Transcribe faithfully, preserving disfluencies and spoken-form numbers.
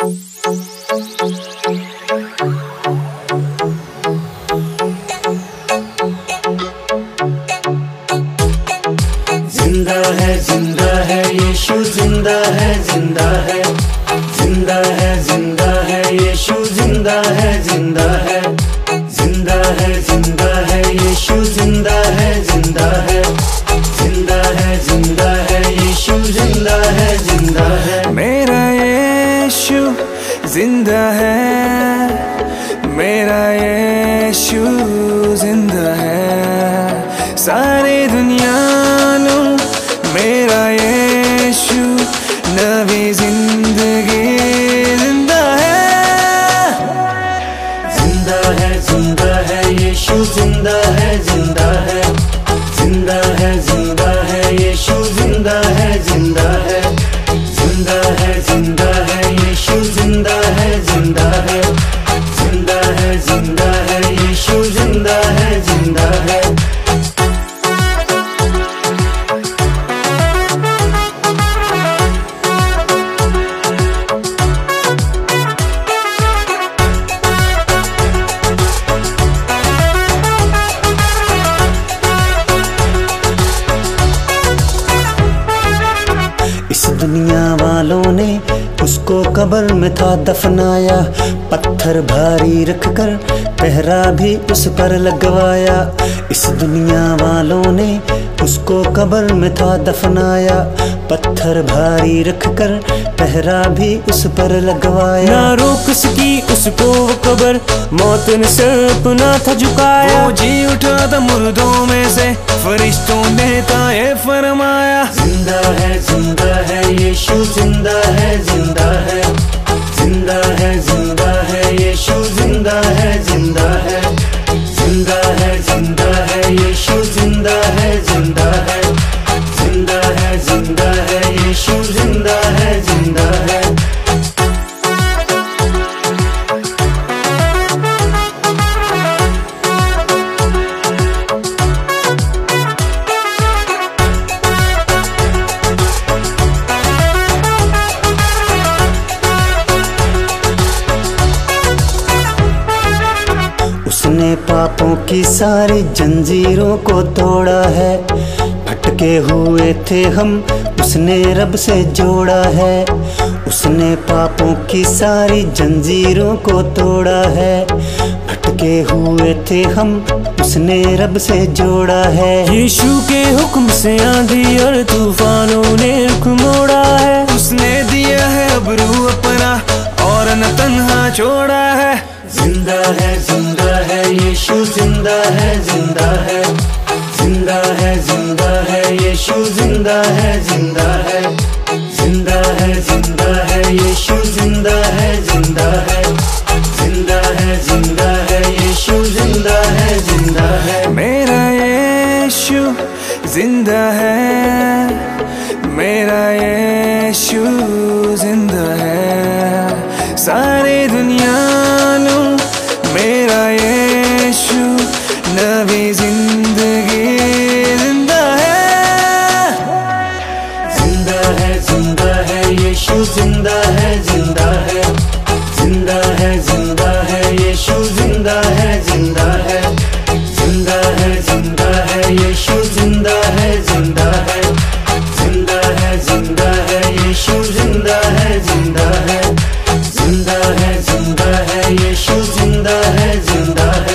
जिंदा है जिंदा है यीशु जिंदा है जिंदा है जिंदा है जिंदा है यीशु जिंदा है जिंदा है जिंदा है जिंदा है यीशु जिंदा है जिंदा है जिंदा है जिंदा है यीशु जिंदा है जिंदा है। मेरा यीशु जिंदा है, मेरा यीशु जिंदा है। सारी दुनिया नु मेरा यीशु नवी जिंदगी जिंदा है। जिंदा है जिंदा है यीशु जिंदा है जिंदा है जिंदा है जिंदा है यीशु जिंदा है जिंदा है जिंदा है जिंदा है यीशु जिंदा है जिंदा है जिंदा है जिंदा है यीशु जिंदा है जिंदा है। इस दुनिया वालों ने उसको कब्र में था दफनाया, पत्थर भारी रखकर पहरा भी उस पर लगवाया। इस दुनिया वालों ने उसको कब्र में था दफनाया, पत्थर भारी रखकर पहरा भी उस पर लगवाया। ना रोक सकी उसको वो कब्र, मौत ने सर अपना था झुकाया। वो जी उठा था मुर्दों में से, फरिश्तों ने था ये फरमाया। जिंदा है जिंदा है यीशु जिंदा है जिंदा है जिंदा है जिंदा है यीशु जिंदा है जिंदा है जिंदा है जिंदा है यीशु जिंदा है जिंदा है जिंदा है जिंदा है यीशु जिंदा है जिंदा है। उसने पापों की सारी जंजीरों को तोड़ा है, भटके हुए थे हम उसने रब से जोड़ा है। उसने पापों की सारी जंजीरों को तोड़ा है, भटके हुए थे हम उसने रब से जोड़ा है। यीशु के हुक्म से आंधी और तूफानों ने रुख मोड़ा है। उसने दिया है अबरू अपना और न तन्हा छोड़ा है। जिंदा है जिंदा है यीशु जिंदा है जिंदा है जिंदा है जिंदा है यीशु जिंदा है जिंदा है जिंदा है जिंदा है यीशु जिंदा है जिंदा है जिंदा है जिंदा है यीशु जिंदा है जिंदा है। मेरा यीशु जिंदा है, मेरा यीशु जिंदा है। सारी दुनिया नु मेरा यीशु नवी जिंदगी जिंदा है। जिंदा है जिंदा है यीशु जिंदा है जिंदा है जिंदा है जिंदा है यीशु जिंदा है जिंदा है जिंदा है जिंदा है यीशु जिंदा है जिंदा है जिंदा है जिंदा है यीशु जिंदा है जिंदा है जिंदा है जिंदा है यीशु जिंदा है जिंदा है।